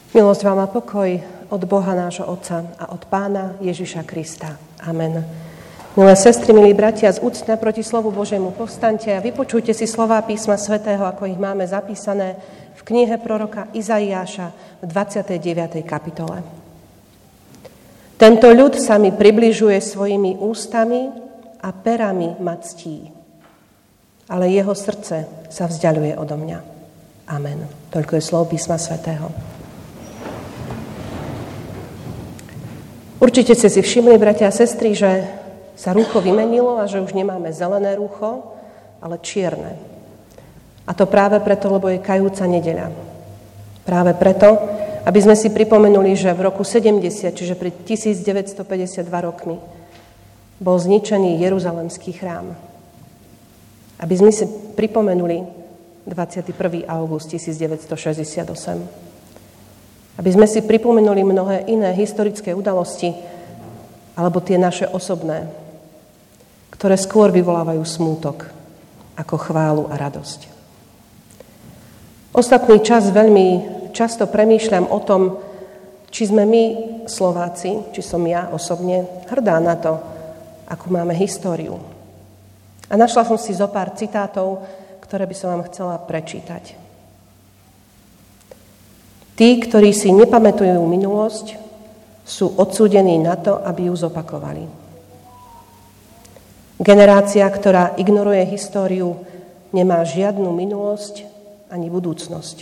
Milosť vám a pokoj od Boha nášho Otca a od Pána Ježiša Krista. Amen. Milé sestry, milí bratia, z úcty naproti slovu Božiemu povstaňte a vypočujte si slová písma svätého, ako ich máme zapísané v knihe proroka Izaiáša v 29. kapitole. Tento ľud sa mi približuje svojimi ústami a perami ma ctí, ale jeho srdce sa vzdialuje odo mňa. Amen. Toľko je slov písma svätého. Určite ste si všimli, bratia a sestry, že sa rúcho vymenilo a že už nemáme zelené rúcho, ale čierne. A to práve preto, lebo je kajúca nedeľa. Práve preto, aby sme si pripomenuli, že v roku 70, čiže pred 1952 rokmi, bol zničený Jeruzalemský chrám. Aby sme si pripomenuli 21. august 1968. Aby sme si pripomenuli mnohé iné historické udalosti, alebo tie naše osobné, ktoré skôr vyvolávajú smútok ako chválu a radosť. Ostatný čas veľmi často premýšľam o tom, či sme my, Slováci, či som ja osobne, hrdá na to, akú máme históriu. A našla som si zo pár citátov, ktoré by som vám chcela prečítať. Tí, ktorí si nepamätujú minulosť, sú odsúdení na to, aby ju zopakovali. Generácia, ktorá ignoruje históriu, nemá žiadnu minulosť ani budúcnosť.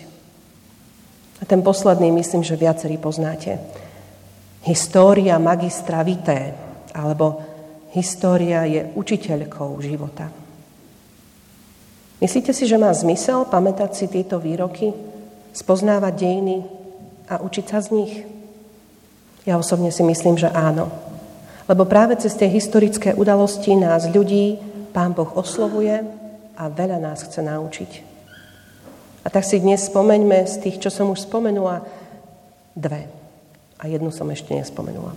A ten posledný, myslím, že viacerí poznáte. História magistra vitae, alebo história je učiteľkou života. Myslíte si, že má zmysel pamätať si tieto výroky, spoznávať dejiny a učiť sa z nich? Ja osobne si myslím, že áno. Lebo práve cez tie historické udalosti nás ľudí Pán Boh oslovuje a veľa nás chce naučiť. A tak si dnes spomeňme z tých, čo som už spomenula, dve. A jednu som ešte nespomenula.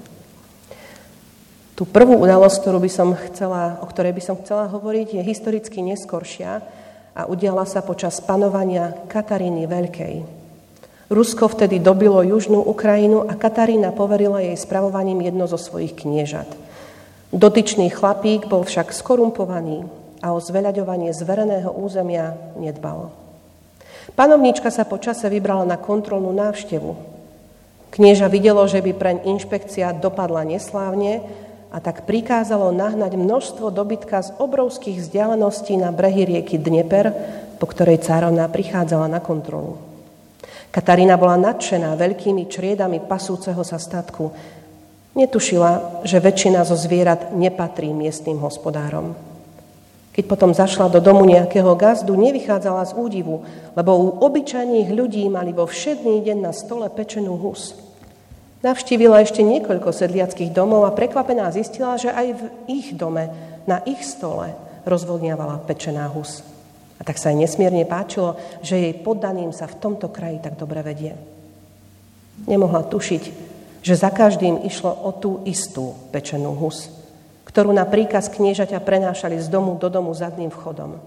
Tú prvú udalosť, o ktorej by som chcela hovoriť, je historicky neskoršia a udiala sa počas panovania Kataríny Veľkej. Rusko vtedy dobilo južnú Ukrajinu a Katarína poverila jej spravovaním jedno zo svojich kniežat. Dotyčný chlapík bol však skorumpovaný a o zveľaďovanie zvereného územia nedbal. Panovníčka sa po čase vybrala na kontrolnú návštevu. Knieža videlo, že by preň inšpekcia dopadla neslávne, a tak prikázalo nahnať množstvo dobytka z obrovských vzdialeností na brehy rieky Dnieper, po ktorej cárovna prichádzala na kontrolu. Katarína bola nadšená veľkými čriedami pasúceho sa statku. Netušila, že väčšina zo zvierat nepatrí miestnym hospodárom. Keď potom zašla do domu nejakého gazdu, nevychádzala z údivu, lebo u obyčajných ľudí mali vo všedný deň na stole pečenú hus. Navštívila ešte niekoľko sedliackých domov a prekvapená zistila, že aj v ich dome, na ich stole, rozvodniavala pečená hus. A tak sa jej nesmierne páčilo, že jej poddaným sa v tomto kraji tak dobre vedie. Nemohla tušiť, že za každým išlo o tú istú pečenú hus, ktorú na príkaz kniežaťa prenášali z domu do domu zadným vchodom.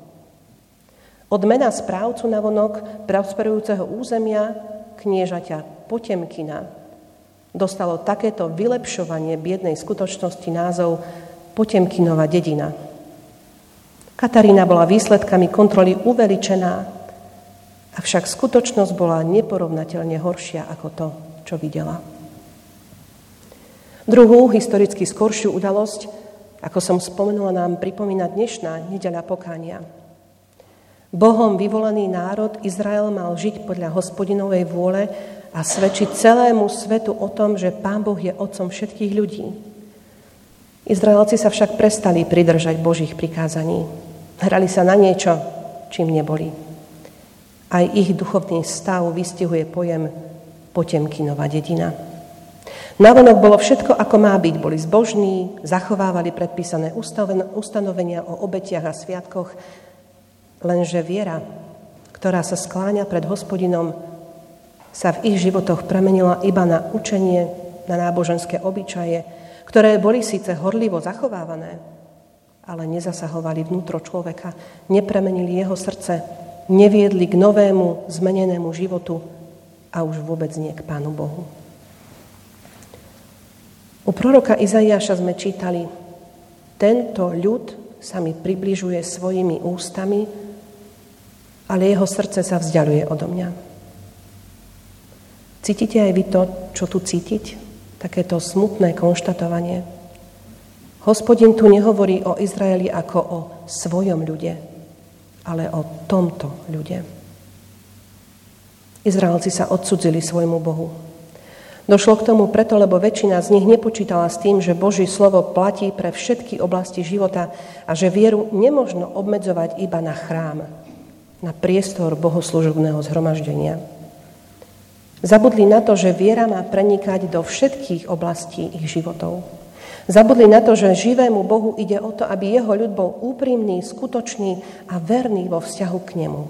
Od mena správcu navonok prosperujúceho územia kniežaťa Potemkina dostalo takéto vylepšovanie biednej skutočnosti názov Potemkinova dedina. Katarína bola výsledkami kontroly uveličená, avšak skutočnosť bola neporovnateľne horšia ako to, čo videla. Druhú, historicky skoršiu udalosť, ako som spomenula, nám pripomína dnešná nedeľa pokánia. Bohom vyvolený národ Izrael mal žiť podľa Hospodinovej vôle a svedčiť celému svetu o tom, že Pán Boh je otcom všetkých ľudí. Izraelci sa však prestali pridržať Božích prikázaní. Hrali sa na niečo, čím neboli. Aj ich duchovný stav vystihuje pojem Potemkinova dedina. Navonok bolo všetko, ako má byť. Boli zbožní, zachovávali predpísané ustanovenia o obetiach a sviatkoch, lenže viera, ktorá sa skláňa pred Hospodinom, sa v ich životoch premenila iba na učenie, na náboženské obyčaje, ktoré boli síce horlivo zachovávané, ale nezasahovali vnútro človeka, nepremenili jeho srdce, neviedli k novému, zmenenému životu, a už vôbec nie k Pánu Bohu. U proroka Izaiáša sme čítali: tento ľud sa mi približuje svojimi ústami, ale jeho srdce sa vzdialuje odo mňa. Cítite aj vy to, čo tu cítiť? Takéto smutné konštatovanie. Hospodin tu nehovorí o Izraeli ako o svojom ľude, ale o tomto ľude. Izraelci sa odcudzili svojmu Bohu. Došlo k tomu preto, lebo väčšina z nich nepočítala s tým, že Boží slovo platí pre všetky oblasti života a že vieru nemožno obmedzovať iba na chrám, na priestor bohoslužobného zhromaždenia. Zabudli na to, že viera má prenikať do všetkých oblastí ich životov. Zabudli na to, že živému Bohu ide o to, aby jeho ľud bol úprimný, skutočný a verný vo vzťahu k nemu.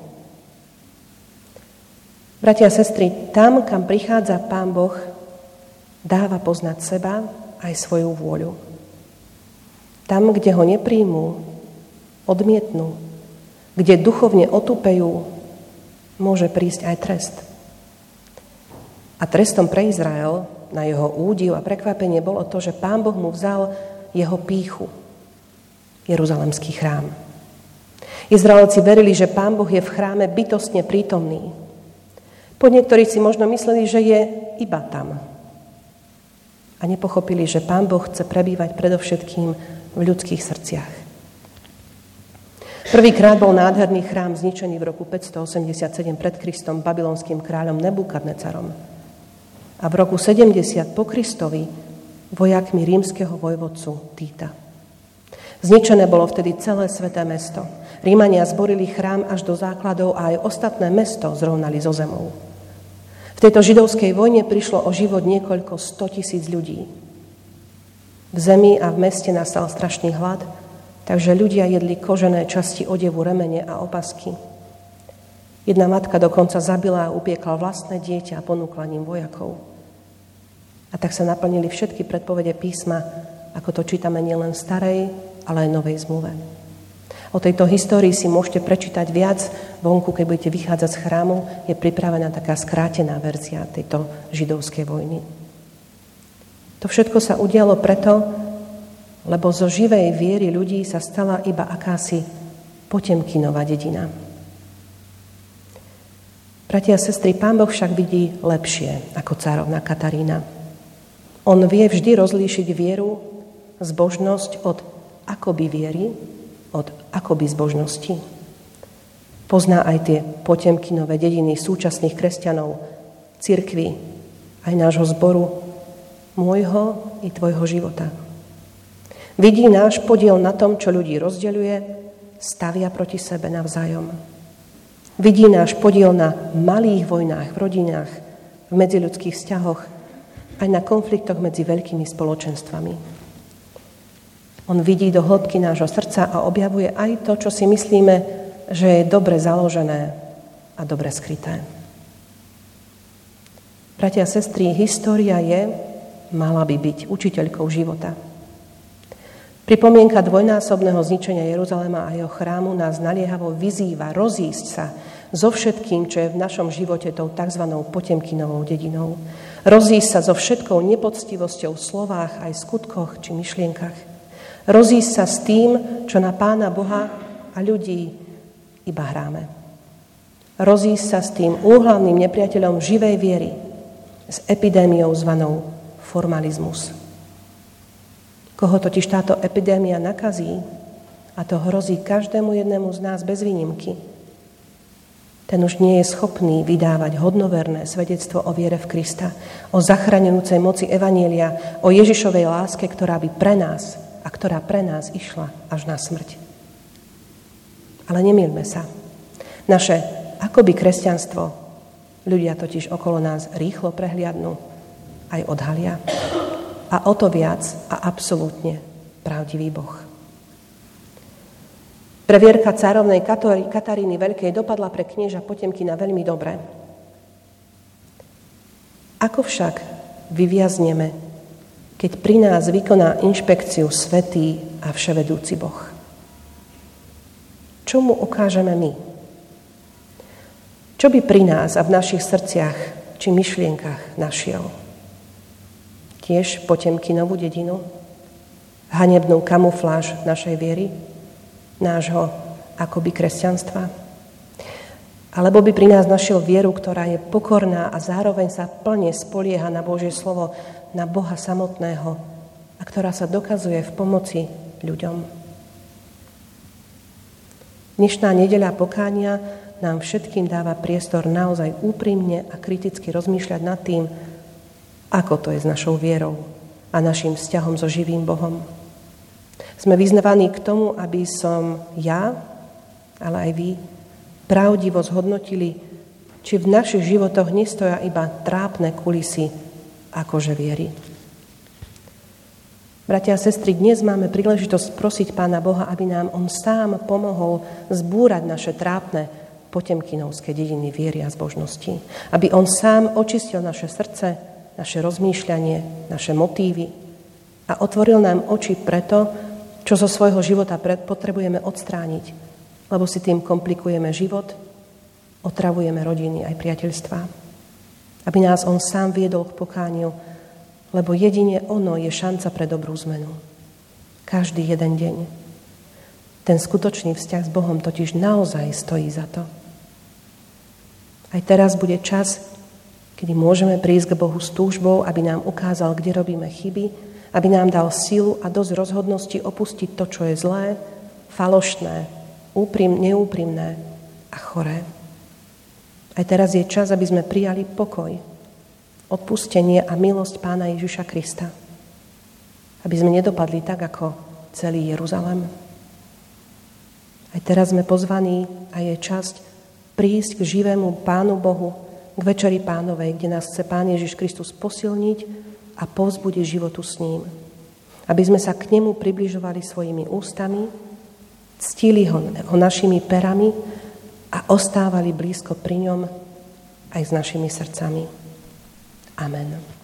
Bratia a sestry, tam, kam prichádza Pán Boh, dáva poznať seba aj svoju vôľu. Tam, kde ho nepríjmú, odmietnú, kde duchovne otupejú, môže prísť aj trest. A trestom pre Izrael na jeho údiv a prekvapenie bolo to, že Pán Boh mu vzal jeho pýchu, Jeruzalemský chrám. Izraelci verili, že Pán Boh je v chráme bytostne prítomný. Niektorí si možno mysleli, že je iba tam. A nepochopili, že Pán Boh chce prebývať predovšetkým v ľudských srdciach. Prvýkrát bol nádherný chrám zničený v roku 587 pred Kristom babylonským kráľom Nebukadnecarom. A v roku 70 po Kristovi vojakmi rímskeho vojvodcu Týta. Zničené bolo vtedy celé sväté mesto. Rímania zborili chrám až do základov a aj ostatné mesto zrovnali so zemou. V tejto židovskej vojne prišlo o život niekoľko 100 000 ľudí. V zemi a v meste nastal strašný hlad, takže ľudia jedli kožené časti odevu, remene a opasky. Jedna matka dokonca zabila a upiekla vlastné dieťa a ponúkla ním vojakov. A tak sa naplnili všetky predpovede písma, ako to čítame nielen v starej, ale aj novej zmluve. O tejto histórii si môžete prečítať viac vonku, keď budete vychádzať z chrámu. Je pripravená taká skrátená verzia tejto židovskej vojny. To všetko sa udialo preto, lebo zo živej viery ľudí sa stala iba akási Potemkinová dedina. Bratia a sestry, Pán Boh však vidí lepšie ako cárovna Katarína. On vie vždy rozlíšiť vieru, zbožnosť od akoby viery, od akoby zbožnosti. Pozná aj tie Potemkinové dediny súčasných kresťanov, cirkvi, aj nášho zboru, môjho i tvojho života. Vidí náš podiel na tom, čo ľudí rozdeľuje, stavia proti sebe navzájom. Vidí náš podiel na malých vojnách v rodinách, v medziľudských vzťahoch, aj na konfliktoch medzi veľkými spoločenstvami. On vidí do hĺbky nášho srdca a objavuje aj to, čo si myslíme, že je dobre založené a dobre skryté. Bratia a sestry, história mala by byť učiteľkou života. Pripomienka dvojnásobného zničenia Jeruzalema a jeho chrámu nás naliehavo vyzýva rozísť sa so všetkým, čo je v našom živote tou tzv. Potemkinovou dedinou. Rozísť sa so všetkou nepoctivosťou v slovách, aj skutkoch či myšlienkach. Rozísť sa s tým, čo na Pána Boha a ľudí iba hráme. Rozísť sa s tým úhlavným nepriateľom živej viery, s epidémiou zvanou formalizmus. Koho totiž táto epidémia nakazí, a to hrozí každému jednému z nás bez výnimky, ten už nie je schopný vydávať hodnoverné svedectvo o viere v Krista, o zachraňujúcej moci evanjelia, o Ježišovej láske, ktorá by pre nás a ktorá pre nás išla až na smrť. Ale nemýlme sa. Naše akoby kresťanstvo ľudia totiž okolo nás rýchlo prehliadnú, aj odhalia. A o to viac a absolútne pravdivý Boh. Previerka cárovnej Kataríny Veľkej dopadla pre knieža Potemkina veľmi dobre. Ako však vyviazneme, keď pri nás vykoná inšpekciu svätý a vševedúci Boh? Čo mu ukážeme my? Čo by pri nás a v našich srdciach či myšlienkach našiel. Tiež Potemkinovú dedinu, hanebnú kamufláž našej viery, nášho akoby kresťanstva. Alebo by pri nás našiel vieru, ktorá je pokorná a zároveň sa plne spolieha na Božie slovo, na Boha samotného a ktorá sa dokazuje v pomoci ľuďom. Dnešná nedeľa pokánia nám všetkým dáva priestor naozaj úprimne a kriticky rozmýšľať nad tým, ako to je s našou vierou a našim vzťahom so živým Bohom. Sme vyznávaní k tomu, aby som ja, ale aj vy, pravdivo zhodnotili, či v našich životoch nestoja iba trápne kulisy akože viery. Bratia a sestry, dnes máme príležitosť prosiť Pána Boha, aby nám On sám pomohol zbúrať naše trápne potemkinovské dediny viery a zbožnosti. Aby On sám očistil naše srdce, naše rozmýšľanie, naše motívy a otvoril nám oči preto, čo zo svojho života potrebujeme odstrániť, lebo si tým komplikujeme život, otravujeme rodiny aj priateľstvá. Aby nás On sám viedol k pokániu, lebo jedine ono je šanca pre dobrú zmenu. Každý jeden deň. Ten skutočný vzťah s Bohom totiž naozaj stojí za to. Aj teraz bude čas, kedy môžeme prísť k Bohu s túžbou, aby nám ukázal, kde robíme chyby, aby nám dal silu a dosť rozhodnosti opustiť to, čo je zlé, falošné, neúprimné a choré. Aj teraz je čas, aby sme prijali pokoj, odpustenie a milosť Pána Ježiša Krista. Aby sme nedopadli tak, ako celý Jeruzalem. Aj teraz sme pozvaní a je časť prísť k živému Pánu Bohu, k Večeri Pánovej, kde nás chce Pán Ježiš Kristus posilniť a povzbudiť životu s ním. Aby sme sa k nemu približovali svojimi ústami, ctili ho našimi perami a ostávali blízko pri ňom aj s našimi srdcami. Amen.